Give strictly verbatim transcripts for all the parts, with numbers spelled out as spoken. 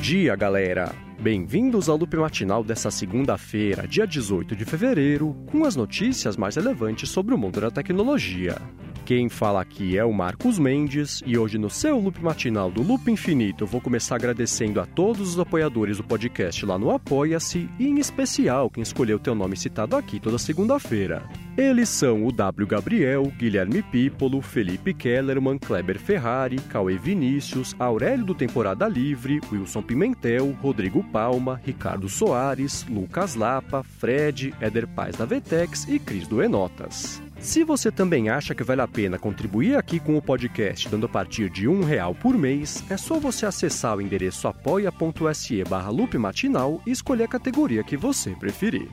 dia, galera! Bem-vindos ao Loop Matinal dessa segunda-feira, dia dezoito de fevereiro, com as notícias mais relevantes sobre o mundo da tecnologia. Quem fala aqui é o Marcos Mendes, e hoje no seu Loop Matinal do Loop Infinito eu vou começar agradecendo a todos os apoiadores do podcast lá no Apoia-se, e em especial quem escolheu ter o nome citado aqui toda segunda-feira. Eles são o W. Gabriel, Guilherme Pípolo, Felipe Kellerman, Kleber Ferrari, Cauê Vinícius, Aurélio do Temporada Livre, Wilson Pimentel, Rodrigo Palma, Ricardo Soares, Lucas Lapa, Fred, Éder Paz da Vetex e Cris do Enotas. Se você também acha que vale a pena contribuir aqui com o podcast dando a partir de um real por mês, é só você acessar o endereço apoia.se barra loopmatinal e escolher a categoria que você preferir.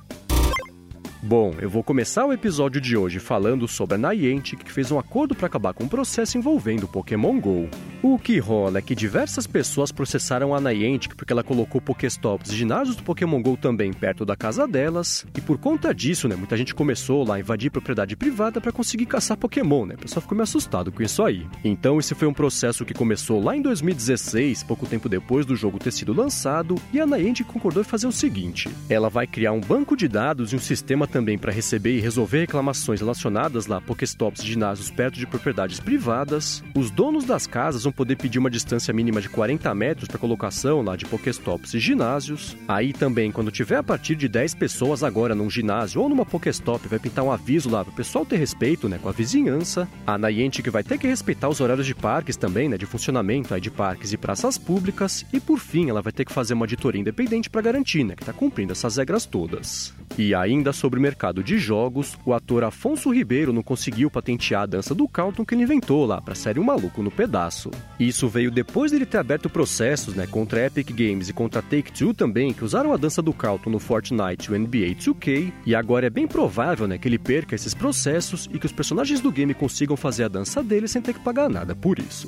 Bom, eu vou começar o episódio de hoje falando sobre a Niantic, que fez um acordo para acabar com um processo envolvendo o Pokémon GO. O que rola é que diversas pessoas processaram a Niantic porque ela colocou Pokéstops e ginásios do Pokémon GO também perto da casa delas, e por conta disso, né, muita gente começou lá a invadir propriedade privada para conseguir caçar Pokémon, né? O pessoal ficou meio assustado com isso aí. Então esse foi um processo que começou lá em dois mil e dezesseis, pouco tempo depois do jogo ter sido lançado, e a Niantic concordou em fazer o seguinte: ela vai criar um banco de dados e um sistema também para receber e resolver reclamações relacionadas lá a Pokéstops e ginásios perto de propriedades privadas. Os donos das casas vão poder pedir uma distância mínima de quarenta metros para colocação lá de Pokéstops e ginásios. Aí também, quando tiver a partir de dez pessoas agora num ginásio ou numa Pokéstop, vai pintar um aviso lá para o pessoal ter respeito, né, com a vizinhança. A Niantic vai ter que respeitar os horários de parques também, né, de funcionamento aí de parques e praças públicas. E por fim, ela vai ter que fazer uma auditoria independente para garantir, né, que está cumprindo essas regras todas. E ainda sobre o mercado de jogos, o ator Afonso Ribeiro não conseguiu patentear a dança do Carlton que ele inventou lá para a série O Maluco no Pedaço. Isso veio depois dele ter aberto processos, né, contra a Epic Games e contra a Take-Two também, que usaram a dança do Carlton no Fortnite e o N B A dois K, e agora é bem provável, né, que ele perca esses processos e que os personagens do game consigam fazer a dança dele sem ter que pagar nada por isso.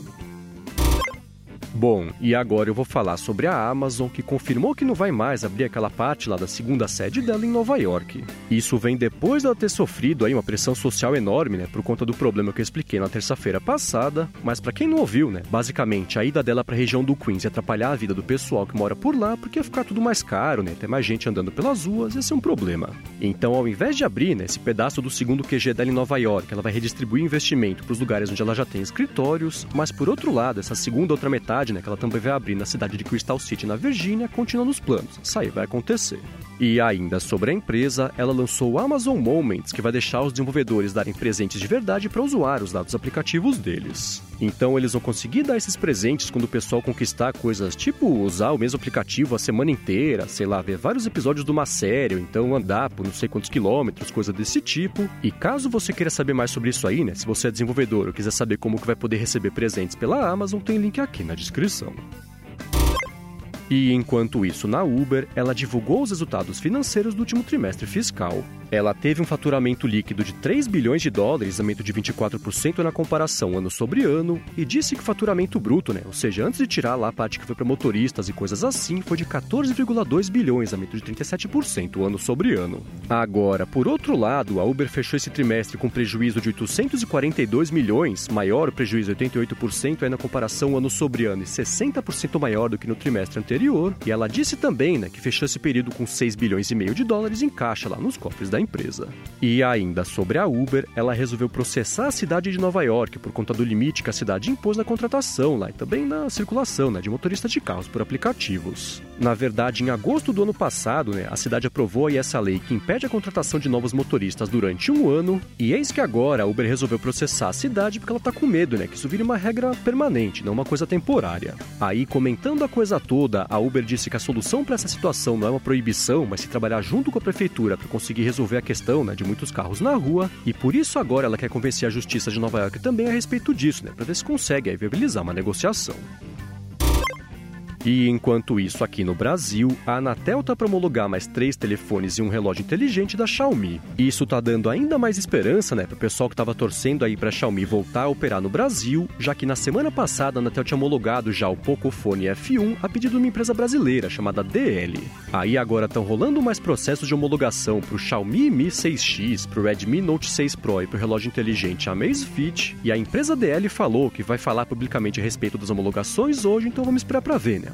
Bom, e agora eu vou falar sobre a Amazon, que confirmou que não vai mais abrir aquela parte lá da segunda sede dela em Nova York. Isso vem depois dela ter sofrido aí uma pressão social enorme, né, por conta do problema que eu expliquei na terça-feira passada, mas pra quem não ouviu, né, basicamente a ida dela pra região do Queens ia atrapalhar a vida do pessoal que mora por lá, porque ia ficar tudo mais caro, né, ter mais gente andando pelas ruas, ia ser um problema. Então, ao invés de abrir, né, esse pedaço do segundo Q G dela em Nova York, ela vai redistribuir investimento pros lugares onde ela já tem escritórios, mas por outro lado, essa segunda outra metade, né, que ela também vai abrir na cidade de Crystal City, na Virgínia, continua nos planos. Isso aí vai acontecer. E ainda sobre a empresa, ela lançou o Amazon Moments, que vai deixar os desenvolvedores darem presentes de verdade para usuários lá dos aplicativos deles. Então eles vão conseguir dar esses presentes quando o pessoal conquistar coisas tipo usar o mesmo aplicativo a semana inteira, sei lá, ver vários episódios de uma série, ou então andar por não sei quantos quilômetros, coisa desse tipo. E caso você queira saber mais sobre isso aí, né, se você é desenvolvedor ou quiser saber como que vai poder receber presentes pela Amazon, tem link aqui na descrição. E enquanto isso, na Uber, ela divulgou os resultados financeiros do último trimestre fiscal. Ela teve um faturamento líquido de três bilhões de dólares, aumento de vinte e quatro por cento na comparação ano sobre ano, e disse que o faturamento bruto, né, ou seja, antes de tirar lá a parte que foi para motoristas e coisas assim, foi de quatorze vírgula dois bilhões, aumento de trinta e sete por cento ano sobre ano. Agora, por outro lado, a Uber fechou esse trimestre com prejuízo de oitocentos e quarenta e dois milhões, maior o prejuízo oitenta e oito por cento aí na comparação ano sobre ano e sessenta por cento maior do que no trimestre anterior, e ela disse também, né, que fechou esse período com seis bilhões e meio de dólares em caixa lá nos cofres da empresa. E ainda sobre a Uber, ela resolveu processar a cidade de Nova York por conta do limite que a cidade impôs na contratação lá e também na circulação, né, de motoristas de carros por aplicativos. Na verdade, em agosto do ano passado, né, a cidade aprovou aí essa lei que impede a contratação de novos motoristas durante um ano, e eis que agora a Uber resolveu processar a cidade porque ela tá com medo, né, que isso vire uma regra permanente, não uma coisa temporária. Aí, comentando a coisa toda, a Uber disse que a solução para essa situação não é uma proibição, mas se trabalhar junto com a prefeitura para conseguir resolver a questão, né, de muitos carros na rua, e por isso agora ela quer convencer a justiça de Nova York também a respeito disso, né, para ver se consegue aí viabilizar uma negociação. E enquanto isso, aqui no Brasil, a Anatel tá para homologar mais três telefones e um relógio inteligente da Xiaomi. E isso tá dando ainda mais esperança, né, pro pessoal que tava torcendo aí pra Xiaomi voltar a operar no Brasil, já que na semana passada a Anatel tinha homologado já o Pocophone F um a pedido de uma empresa brasileira chamada D L. Aí agora estão rolando mais processos de homologação pro Xiaomi Mi seis X, pro Redmi Note seis Pro e pro relógio inteligente Amazfit, e a empresa D L falou que vai falar publicamente a respeito das homologações hoje, então vamos esperar pra ver, né?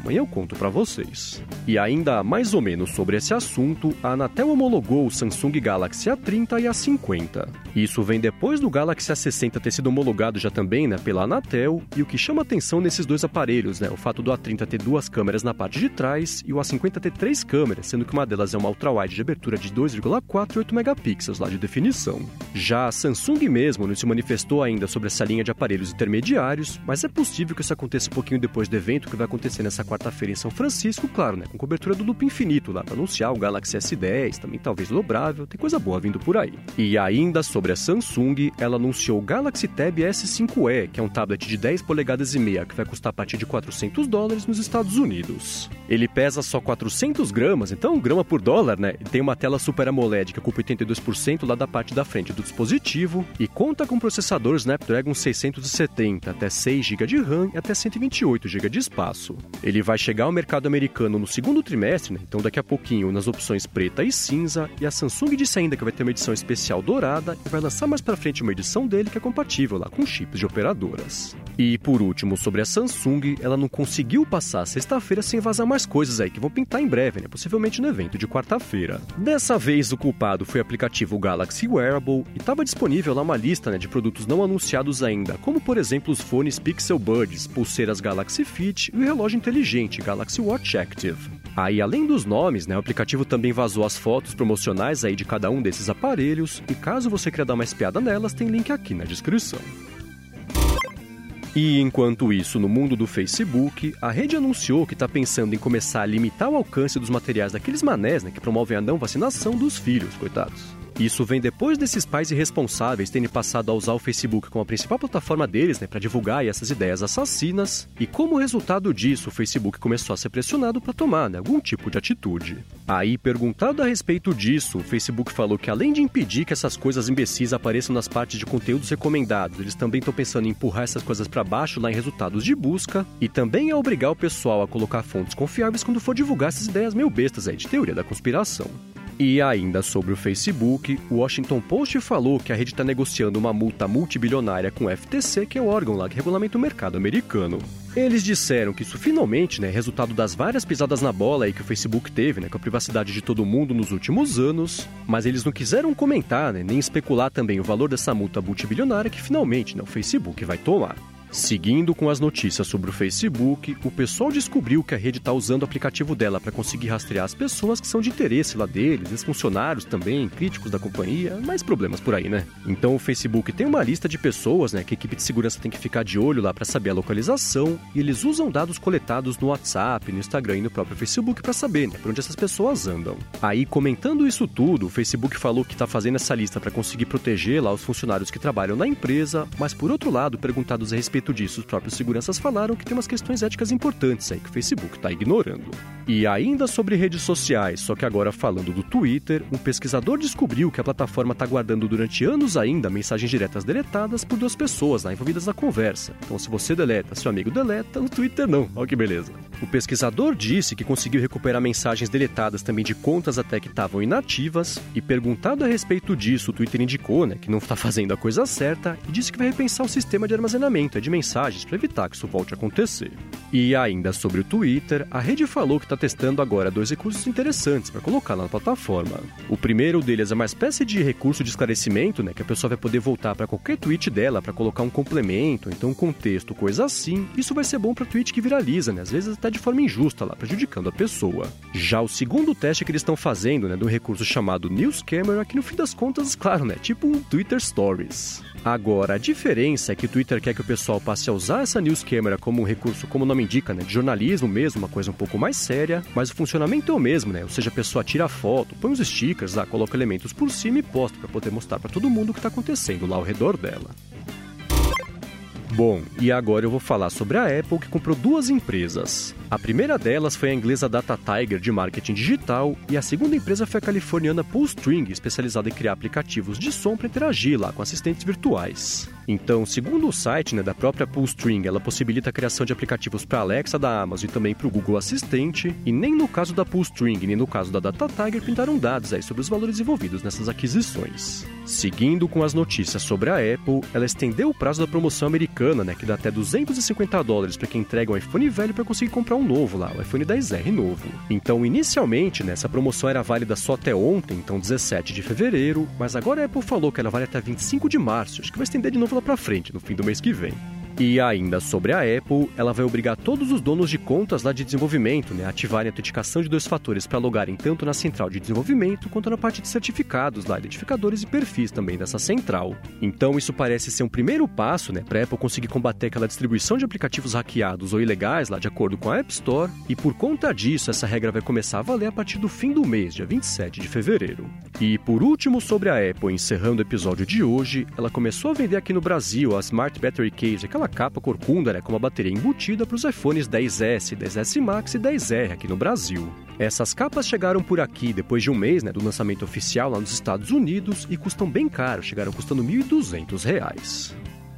Amanhã eu conto pra vocês. E ainda mais ou menos sobre esse assunto, a Anatel homologou o Samsung Galaxy A trinta e A cinquenta. Isso vem depois do Galaxy A sessenta ter sido homologado já também, né, pela Anatel, e o que chama atenção nesses dois aparelhos, né, o fato do A trinta ter duas câmeras na parte de trás e o A cinquenta ter três câmeras, sendo que uma delas é uma ultra-wide de abertura de dois vírgula quatro e oito megapixels lá de definição. Já a Samsung mesmo não se manifestou ainda sobre essa linha de aparelhos intermediários, mas é possível que isso aconteça um pouquinho depois do evento que vai acontecer nessa quarta-feira em São Francisco, claro, né, com cobertura do loop infinito lá para anunciar o Galaxy S dez, também talvez dobrável, tem coisa boa vindo por aí. E ainda sobre a Samsung, ela anunciou o Galaxy Tab S cinco E, que é um tablet de dez polegadas e meia, que vai custar a partir de quatrocentos dólares nos Estados Unidos. Ele pesa só quatrocentos gramas, então um grama por dólar, né? E tem uma tela Super AMOLED que ocupa oitenta e dois por cento lá da parte da frente do dispositivo e conta com processador Snapdragon seiscentos e setenta, até seis gigas de RAM e até cento e vinte e oito gigas de espaço. Ele vai chegar ao mercado americano no segundo trimestre, né? Então daqui a pouquinho nas opções preta e cinza, e a Samsung disse ainda que vai ter uma edição especial dourada e vai lançar mais pra frente uma edição dele que é compatível lá com chips de operadoras. E por último, sobre a Samsung, ela não conseguiu passar sexta-feira sem vazar mais coisas aí que vão pintar em breve, né? Possivelmente no evento de quarta-feira. Dessa vez o culpado foi o aplicativo Galaxy Wearable e estava disponível lá uma lista, né, de produtos não anunciados ainda, como por exemplo os fones Pixel Buds, pulseiras Galaxy Fit e o relógio inteligente Galaxy Watch Active. Aí, além dos nomes, né, o aplicativo também vazou as fotos promocionais aí de cada um desses aparelhos, e caso você queira dar uma espiada nelas, tem link aqui na descrição. E enquanto isso, no mundo do Facebook, a rede anunciou que está pensando em começar a limitar o alcance dos materiais daqueles manés, né, que promovem a não vacinação dos filhos, coitados. Isso vem depois desses pais irresponsáveis terem passado a usar o Facebook como a principal plataforma deles, né, para divulgar essas ideias assassinas, e como resultado disso, o Facebook começou a ser pressionado para tomar, né, algum tipo de atitude. Aí, perguntado a respeito disso, o Facebook falou que além de impedir que essas coisas imbecis apareçam nas partes de conteúdos recomendados, eles também estão pensando em empurrar essas coisas para baixo lá em resultados de busca, e também a obrigar o pessoal a colocar fontes confiáveis quando for divulgar essas ideias meio bestas aí de teoria da conspiração. E ainda sobre o Facebook, o Washington Post falou que a rede está negociando uma multa multibilionária com o F T C, que é o órgão lá que regulamenta o mercado americano. Eles disseram que isso finalmente, né, é resultado das várias pisadas na bola aí que o Facebook teve, né, com a privacidade de todo mundo nos últimos anos, mas eles não quiseram comentar, né, nem especular também o valor dessa multa multibilionária que finalmente, né, o Facebook vai tomar. Seguindo com as notícias sobre o Facebook, o pessoal descobriu que a rede está usando o aplicativo dela para conseguir rastrear as pessoas que são de interesse lá deles, os funcionários também, críticos da companhia, mais problemas por aí, né? Então o Facebook tem uma lista de pessoas, né, que a equipe de segurança tem que ficar de olho lá para saber a localização, e eles usam dados coletados no WhatsApp, no Instagram e no próprio Facebook para saber, né, por onde essas pessoas andam. Aí, comentando isso tudo, o Facebook falou que está fazendo essa lista para conseguir proteger lá os funcionários que trabalham na empresa, mas por outro lado, perguntados a respeito disso, os próprios seguranças falaram que tem umas questões éticas importantes aí que o Facebook está ignorando. E ainda sobre redes sociais, só que agora falando do Twitter, um pesquisador descobriu que a plataforma está guardando durante anos ainda mensagens diretas deletadas por duas pessoas lá envolvidas na conversa. Então se você deleta, seu amigo deleta, o Twitter não. Olha que beleza. O pesquisador disse que conseguiu recuperar mensagens deletadas também de contas até que estavam inativas, e perguntado a respeito disso, o Twitter indicou, né, que não está fazendo a coisa certa e disse que vai repensar o sistema de armazenamento de mensagens para evitar que isso volte a acontecer. E ainda sobre o Twitter, a rede falou que está testando agora dois recursos interessantes para colocar na plataforma. O primeiro deles é uma espécie de recurso de esclarecimento, né, que a pessoa vai poder voltar para qualquer tweet dela para colocar um complemento, então um contexto, coisa assim. Isso vai ser bom para tweet que viraliza, né, às vezes até de forma injusta lá, prejudicando a pessoa. Já o segundo teste que eles estão fazendo, né, de um recurso chamado News Camera, que no fim das contas, claro, né, tipo um Twitter Stories. Agora, a diferença é que o Twitter quer que o pessoal passe a usar essa News Camera como um recurso, como o nome indica, né, de jornalismo mesmo, uma coisa um pouco mais séria, mas o funcionamento é o mesmo, né? Ou seja, a pessoa tira a foto, põe os stickers lá, coloca elementos por cima e posta para poder mostrar para todo mundo o que está acontecendo lá ao redor dela. Bom, e agora eu vou falar sobre a Apple, que comprou duas empresas. A primeira delas foi a inglesa Data Tiger, de marketing digital, e a segunda empresa foi a californiana Pullstring, especializada em criar aplicativos de som para interagir lá com assistentes virtuais. Então, segundo o site, né, da própria Pullstring, ela possibilita a criação de aplicativos para a Alexa da Amazon e também para o Google Assistente, e nem no caso da Pullstring, nem no caso da Data Tiger pintaram dados aí sobre os valores envolvidos nessas aquisições. Seguindo com as notícias sobre a Apple, ela estendeu o prazo da promoção americana, né, que dá até duzentos e cinquenta dólares para quem entrega um iPhone velho para conseguir comprar um o novo lá, o iPhone dez R novo. Então, inicialmente, né, essa promoção era válida só até ontem, então dezessete de fevereiro, mas agora a Apple falou que ela vale até vinte e cinco de março, acho que vai estender de novo lá pra frente, no fim do mês que vem. E ainda sobre a Apple, ela vai obrigar todos os donos de contas lá de desenvolvimento, né, a ativarem a autenticação de dois fatores para logarem tanto na central de desenvolvimento quanto na parte de certificados lá, identificadores e perfis também dessa central. Então isso parece ser um primeiro passo, né, para a Apple conseguir combater aquela distribuição de aplicativos hackeados ou ilegais lá de acordo com a App Store, e por conta disso essa regra vai começar a valer a partir do fim do mês, dia vinte e sete de fevereiro. E por último sobre a Apple, encerrando o episódio de hoje, ela começou a vender aqui no Brasil a Smart Battery Case, aquela capa corcunda, né, com uma bateria embutida para os iPhones dez S, dez S Max e dez R aqui no Brasil. Essas capas chegaram por aqui depois de um mês, né, do lançamento oficial lá nos Estados Unidos e custam bem caro, chegaram custando mil e duzentos reais.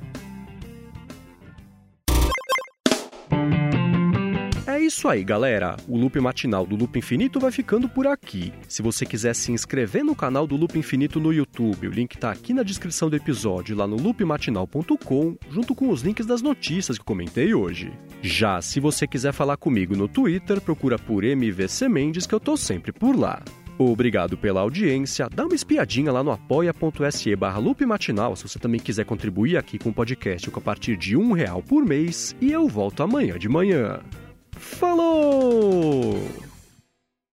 É isso aí, galera. O Loop Matinal do Loop Infinito vai ficando por aqui. Se você quiser se inscrever no canal do Loop Infinito no YouTube, o link tá aqui na descrição do episódio, lá no loop matinal ponto com, junto com os links das notícias que comentei hoje. Já se você quiser falar comigo no Twitter, procura por M V C Mendes, que eu tô sempre por lá. Obrigado pela audiência, dá uma espiadinha lá no apoia.se barra Loop Matinal se você também quiser contribuir aqui com o podcast com a partir de um real por mês, e eu volto amanhã de manhã. Falou!